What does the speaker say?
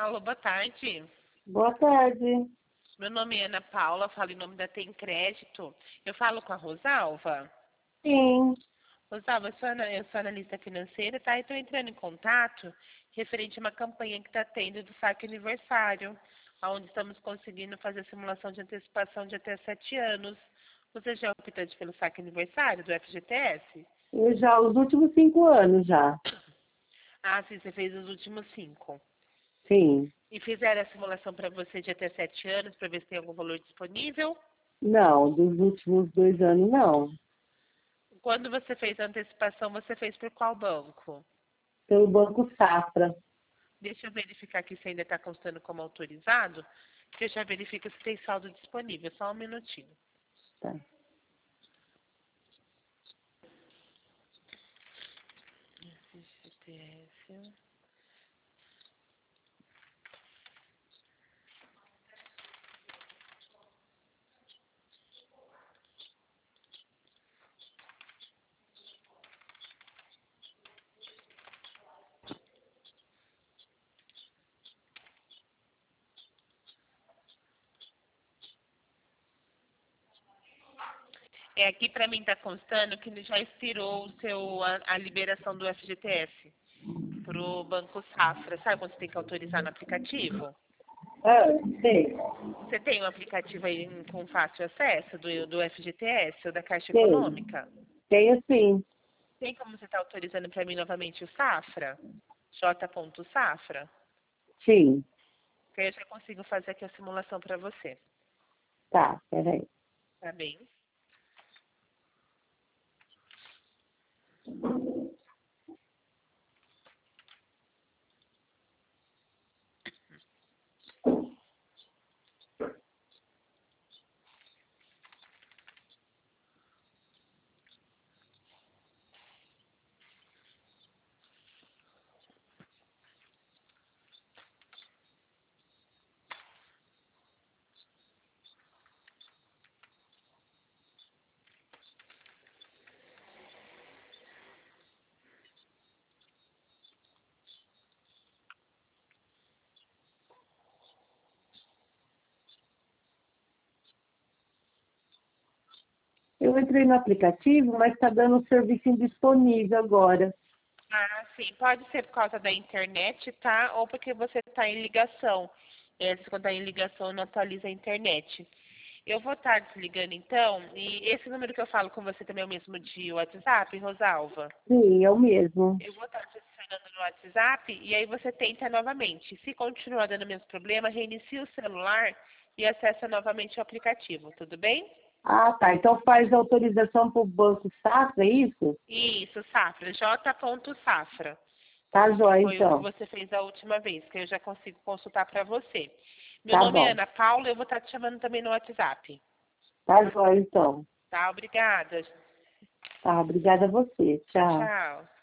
Alô, boa tarde. Boa tarde. Meu nome é Ana Paula, falo em nome da Tem Crédito. Eu falo com a Rosalva. Sim. Rosalva, eu sou analista financeira, tá? E estou entrando em contato referente a uma campanha que está tendo do saque aniversário, onde estamos conseguindo fazer a simulação de antecipação de até 7 anos. Você já optou pelo saque aniversário do FGTS? Eu já, os últimos 5 anos já. Ah, sim, você fez os últimos 5. Sim. E fizeram a simulação para você de até 7 anos, para ver se tem algum valor disponível? Não, dos últimos 2 anos não. Quando você fez a antecipação, você fez por qual banco? Pelo Banco Safra. Deixa eu verificar aqui se ainda está constando como autorizado, que eu já verifico se tem saldo disponível. Só um minutinho. Tá. FGTS. Aqui para mim está constando que já expirou a liberação do FGTS para o Banco Safra. Sabe quando você tem que autorizar no aplicativo? Ah, sei. Você tem um aplicativo aí com fácil acesso do FGTS ou da Caixa Sei. Econômica? Tenho sim. Tem como você estar autorizando para mim novamente o Safra? J.Safra? Sim. Que aí eu já consigo fazer aqui a simulação para você. Tá, peraí. Tá bem? Eu entrei no aplicativo, mas está dando um serviço indisponível agora. Ah, sim. Pode ser por causa da internet, tá? Ou porque você está em ligação. Se quando está em ligação, não atualiza a internet. Eu vou estar desligando então. E esse número que eu falo com você também é o mesmo de WhatsApp, Rosalva? Sim, é o mesmo. Eu vou estar te adicionando no WhatsApp e aí você tenta novamente. Se continuar dando o mesmo problema, reinicia o celular e acessa novamente o aplicativo, tudo bem? Ah, tá. Então faz autorização para o Banco Safra, é isso? Isso, Safra, J.Safra, Tá que jóia, foi o que então. você fez a última vez, que eu já consigo consultar para você. Meu Tá nome é bom. Ana Paula, eu vou estar te chamando também no WhatsApp. Tá jóia, então. Tá? Obrigada. Tá, obrigada a você. Tchau. Tchau.